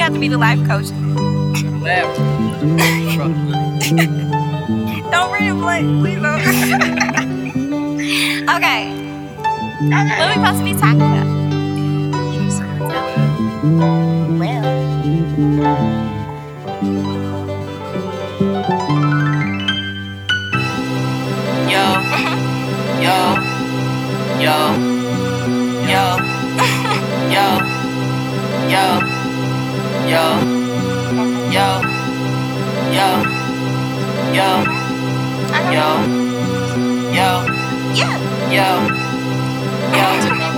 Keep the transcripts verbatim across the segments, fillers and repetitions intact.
have to be the life coach. Laugh. Don't read it, blank, please don't. Okay. What are we supposed to be talking about? Well. Yo, yo, yo, yo, yo, yo, yo, yo, yo, yo, yo, yo, Yeah. yo, yo.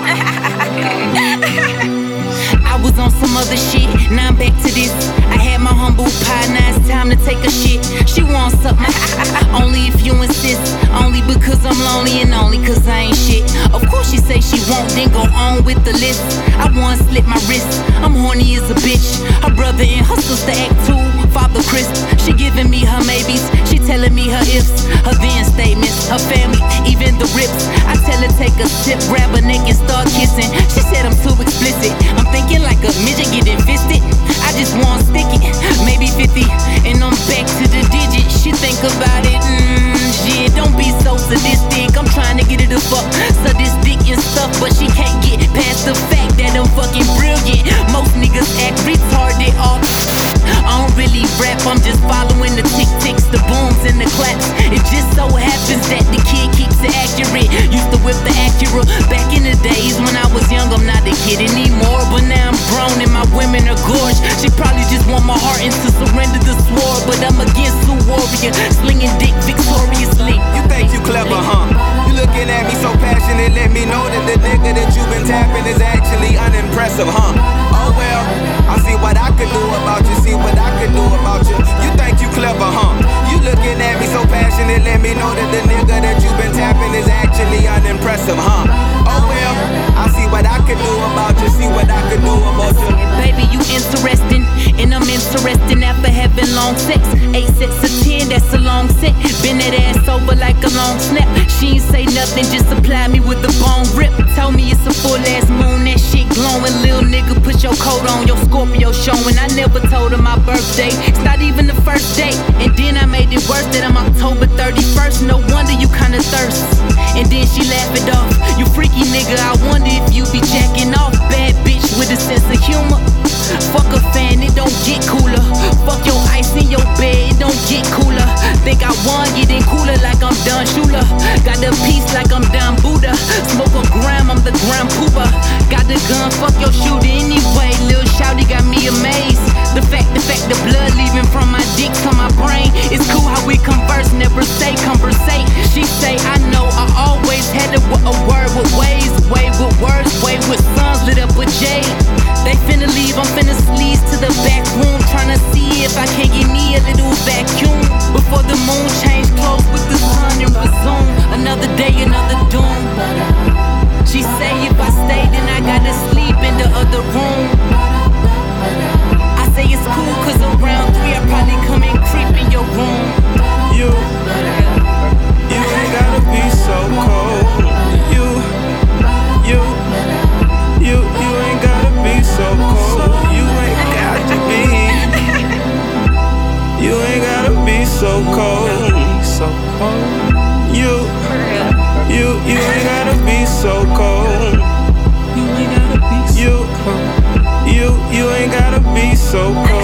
I was on some other shit, now I'm back to this. I had my humble pie, now it's time to take a shit. She wants something, only if you insist. Only because I'm lonely and only cause I ain't shit. Of course she say she won't, then go on with the list. I once slit my wrist, I'm horny as a bitch. Her brother and her sister act too, Father Chris. She giving me her maybes, she telling me her ifs, her then statements, her family, even the rips. I tell her take a sip, grab her neck and start kissing. She said I'm too explicit, I'm thinking like a midget getting fisted. I just want stick it, maybe fifty, and I'm back to the digits. She think about it, mmm, shit, don't be so sadistic. I'm trying to get her to fuck sadistic and stuff, but she can't get past the fact that I'm fucking brilliant. Most niggas act retarded all I don't really rap, I'm just following the tick-ticks, the booms and the claps. It just so happens that the kid keeps it accurate. Used to whip the Acura back in the days when I was young. I'm not a kid anymore, but now I'm grown and my women are gorgeous. She probably just want my heart and to surrender the sword, but I'm against Sue Warrior, slinging dick victoriously. You think you clever, huh? You looking at me so passionate, let me know that the nigga that you been tapping is actually unimpressive, huh? Oh well, I see what I could do about you, see what I could do about you. You think you clever, huh? You looking at me so passionate, let me know that the nigga that you been tapping is actually unimpressive, huh? Oh well, I see what I could do about you, see what I could do about you. Baby, you interesting, and I'm interesting after having long sex. Eight sets of ten, that's a long set. Bend that ass over like a long snap. She ain't say nothing, just supply me with the bone rip. Tell me it's a full ass moon, that shit glowing. Lil nigga, put your coat on, your Scorpio showing. I never told her my birthday, it's not even the first date. And then I made it worse that I'm October thirty-first. No wonder you kinda thirst. And then she laughed it off. You freaky nigga, I wonder if you be jacking off. Bad bitch with a sense of humor. Fuck a fan, it don't get cooler. Fuck your ice in your bed, it don't get cooler. Think I won, getting cooler like I'm Don Shula. Got the piece like I'm Don Buddha. Smoke a gram, I'm the gram pooper. Got the gun, fuck your shooter anyway. Lil Shouty got me amazed. The fact, the fact, the blood leaving from my dick to my brain. It's cool how we converse, never say conversate. She say I know I always had a, a word with ways, way with words, way with sons lit up with jade. They finna leave, I'm finna sleaze to the back room, tryna see if I can get me a little vacuum before the moon change clothes with the sun and resume. Another day, another doom. She say if I stay, then I gotta sleep in the other room. I say it's cool, cause around three I probably come and creep in your room. You, you ain't gotta be so cold. You, you, you, you ain't gotta be so cold. You ain't got to be. You ain't gotta be so cold. You, you, you ain't gotta be so cold. You, you, you ain't gotta be so cold.